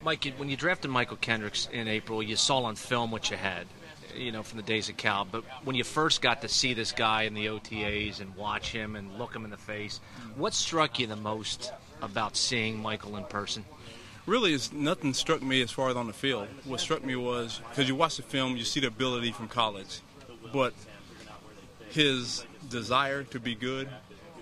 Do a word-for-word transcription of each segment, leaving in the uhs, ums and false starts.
Mike, when you drafted Michael Kendricks in April, you saw on film what you had, you know, from the days of Cal. But when you first got to see this guy in the O T As and watch him and look him in the face, what struck you the most about seeing Michael in person? Really, it's, nothing struck me as far as on the field. What struck me was, because you watch the film, you see the ability from college. But his desire to be good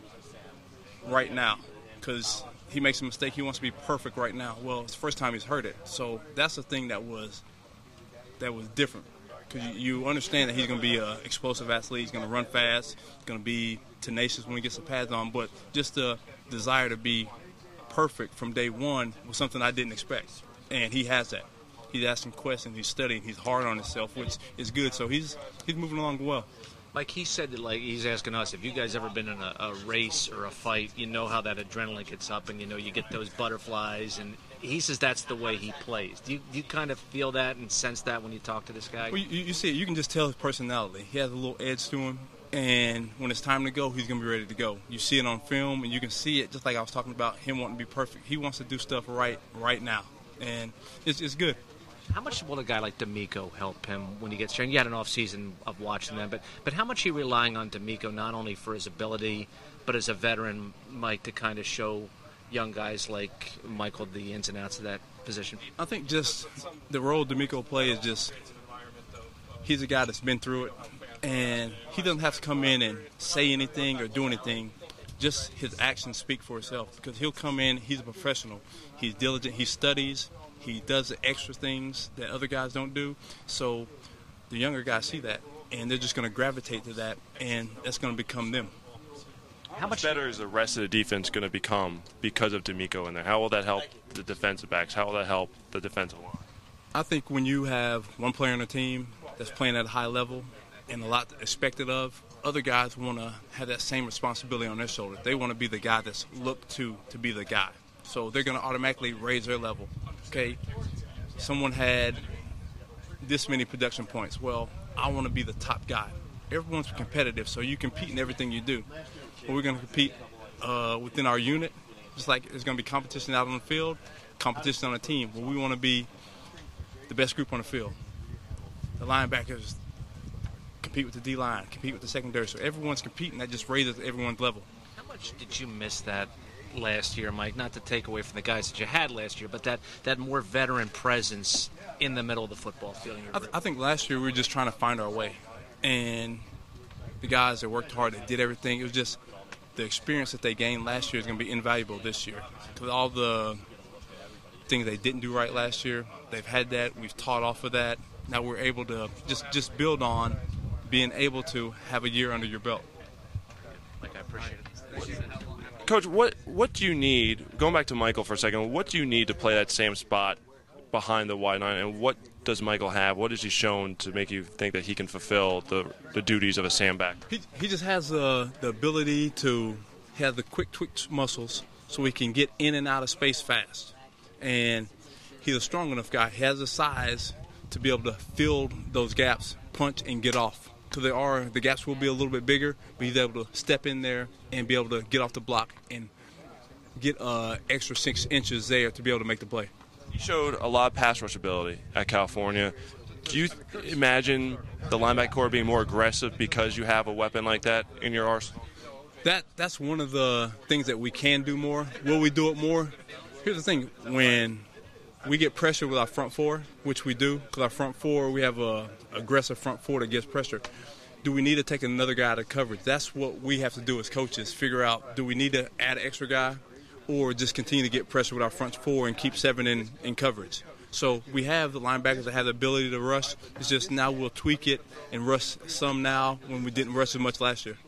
right now, because he makes a mistake, he wants to be perfect right now. Well, it's the first time he's heard it. So that's the thing that was that was different. Because you, you understand that he's going to be an explosive athlete, he's going to run fast, he's going to be tenacious when he gets the pads on, but just the desire to be perfect from day one was something I didn't expect. And he has that. He's asking questions, he's studying, he's hard on himself, which is good. So he's he's moving along well. Like he said, that like he's asking us, if you guys ever been in a, a race or a fight, you know how that adrenaline gets up, and you know you get those butterflies. And he says that's the way he plays. Do you, do you kind of feel that and sense that when you talk to this guy? Well, you, you see it. You can just tell his personality. He has a little edge to him, and when it's time to go, he's going to be ready to go. You see it on film, and you can see it just like I was talking about him wanting to be perfect. He wants to do stuff right right now, and it's, it's good. How much will a guy like D'Amico help him when he gets trained? You had an off season of watching them, but but how much are you relying on D'Amico not only for his ability, but as a veteran, Mike, to kind of show young guys like Michael the ins and outs of that position? I think just the role D'Amico plays is just he's a guy that's been through it, and he doesn't have to come in and say anything or do anything. Just his actions speak for itself, because he'll come in, he's a professional, he's diligent, he studies. He does the extra things that other guys don't do. So the younger guys see that, and they're just going to gravitate to that, and that's going to become them. How much better is the rest of the defense going to become because of D'Amico in there? How will that help the defensive backs? How will that help the defensive line? I think when you have one player on the team that's playing at a high level and a lot expected of, other guys want to have that same responsibility on their shoulders. They want to be the guy that's looked to to be the guy. So they're going to automatically raise their level. Okay, someone had this many production points. Well, I want to be the top guy. Everyone's competitive, so you compete in everything you do. Well, we're going to compete uh, within our unit, just like there's going to be competition out on the field, competition on the team. Well, we want to be the best group on the field. The linebackers compete with the D-line, compete with the secondary. So everyone's competing. That just raises everyone's level. How much did you miss that last year, Mike? Not to take away from the guys that you had last year, but that, that more veteran presence in the middle of the football field. I, th- I think last year we were just trying to find our way. And the guys that worked hard, that did everything, it was just the experience that they gained last year is going to be invaluable this year. Because all the things they didn't do right last year, they've had that. We've taught off of that. Now we're able to just, just build on being able to have a year under your belt. Mike, I appreciate it. Coach, what what do you need, going back to Michael for a second, what do you need to play that same spot behind the wide nine, and what does Michael have? What has he shown to make you think that he can fulfill the, the duties of a Sam back? He, he just has uh, the ability to have the quick twitch muscles so he can get in and out of space fast. And he's a strong enough guy. He has the size to be able to fill those gaps, punch, and get off. Because there are, the gaps will be a little bit bigger, but he's able to step in there and be able to get off the block and get uh, extra six inches there to be able to make the play. You showed a lot of pass rush ability at California. Do you imagine the linebacker core being more aggressive because you have a weapon like that in your arsenal? That That's one of the things that we can do more. Will we do it more? Here's the thing. When we get pressure with our front four, which we do, because our front four, we have a aggressive front four that gets pressure. Do we need to take another guy out of coverage? That's what we have to do as coaches, figure out, do we need to add an extra guy or just continue to get pressure with our front four and keep seven in, in coverage? So we have the linebackers that have the ability to rush. It's just now we'll tweak it and rush some now when we didn't rush as much last year.